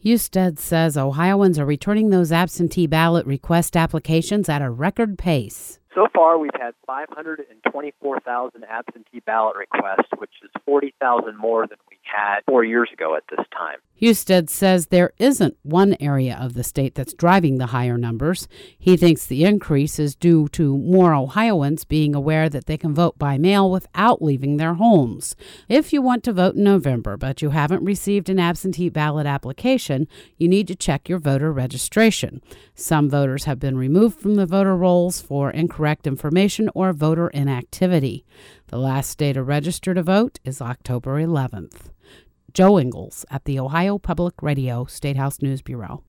Husted says Ohioans are returning those absentee ballot request applications at a record pace. So far, we've had 524,000 absentee ballot requests, which is 40,000 more than we had 4 years ago at this time. Husted says there isn't one area of the state that's driving the higher numbers. He thinks the increase is due to more Ohioans being aware that they can vote by mail without leaving their homes. If you want to vote in November, but you haven't received an absentee ballot application, you need to check your voter registration. Some voters have been removed from the voter rolls for incorrect information or voter inactivity. The last day to register to vote is October 11th. Joe Ingles at the Ohio Public Radio State House News Bureau.